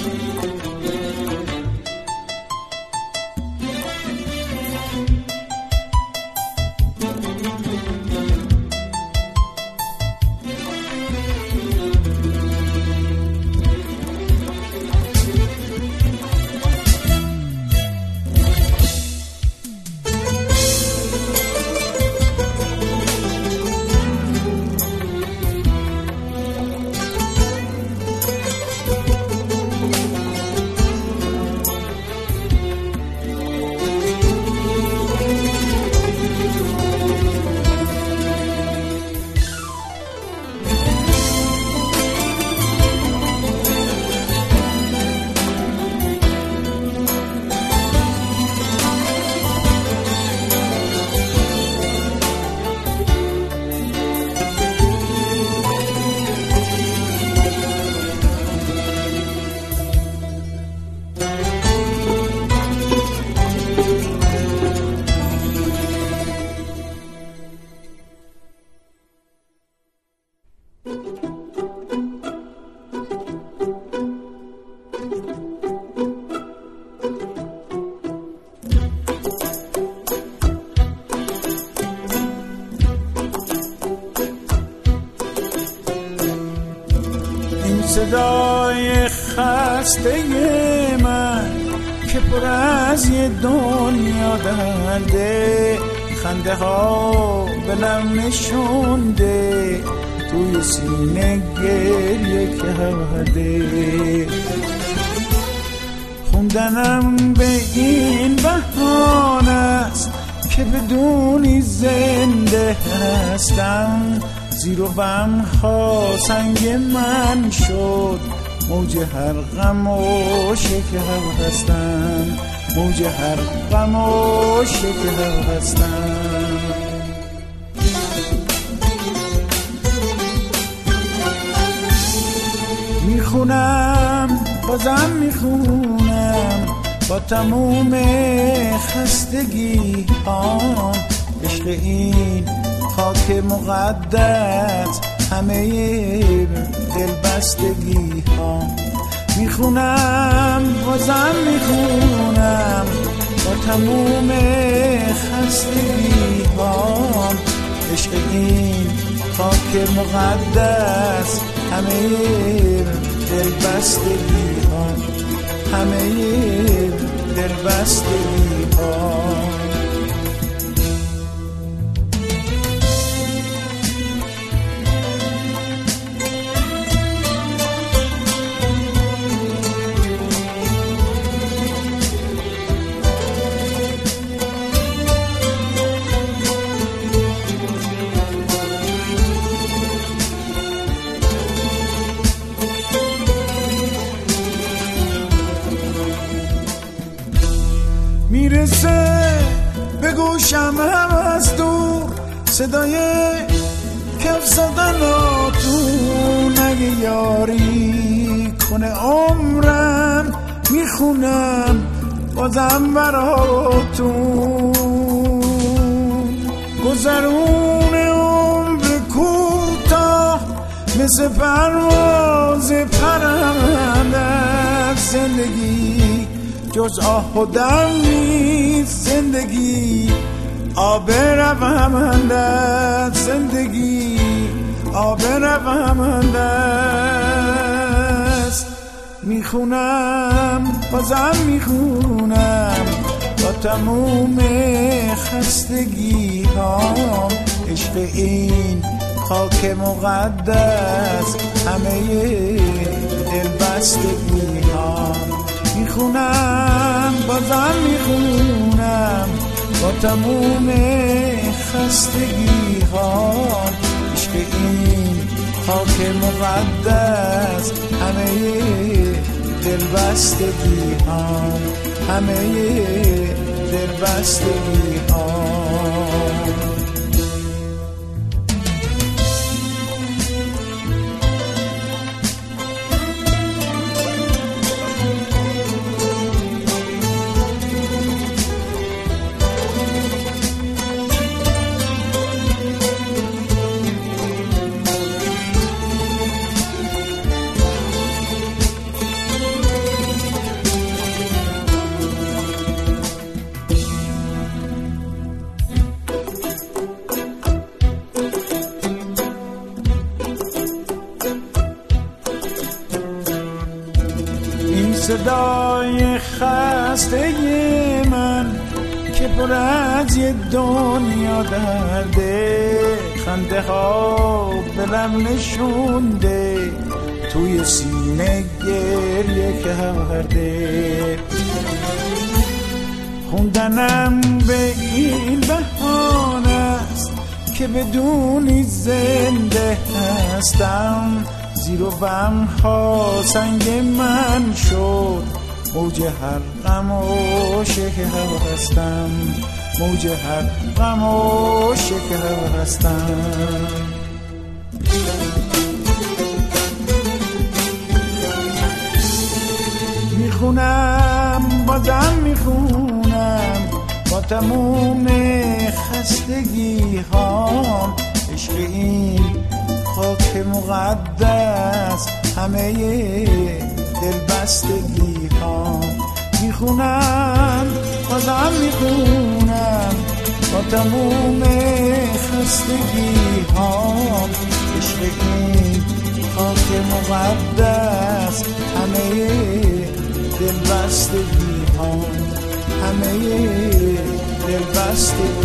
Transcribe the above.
صدای خسته من که پر از یه دنیا درده، خنده ها بلم نشونده توی سینه گریه کرده. خوندنم به این بهانه است که بدونی زنده هستم، زیر و بم ها سنگ من شد، موج هر غم و شکر هستم، موج هر غم و شکر هستم. میخونم بازم میخونم با تموم خستگی هام، عشق این خاک مقدس همه دلبستگی ها. میخونم بازم میخونم با تموم خستگی ها، عشق این خاک مقدس همه دلبستگی ها، همه دلبستگی ها. میرسه به گوشم هم از دور صدای کف زدناتون، اگه یاری کنه عمرم میخونم بازم براتون. گذرون عمر کوتاه مثل پرواز پرنده، زندگی جز آه و دم نیست، زندگی آب رومنده است، زندگی آب رومنده است. میخونم بازم میخونم با تموم خستگی ها، عشق این خاک مقدس همه دلبستگی ها. میخونم بازم میخونم با تموم خستگی ها، عشق این خاک مقدس همه دلبستگی ها، همه دلبستگی ها. صدای خسته من که پر از یه دنیا درده، خنده ها بلم نشونده توی سینه گریه کرده. خوندنم به این بهانه است که بدونی زنده هستم، زیر و بم ها سنگ من شد، موج هر غم و شکر هستم، موج هر غم و شکر هستم. میخونم بازم میخونم با تموم خستگی هام، عشق این خاک مقدس همه دلبستگی هام. میخونم بازم میخونم با تموم خستگی هام، عشق این خاک مقدس همه دلبستگی هام، همه دلبستگی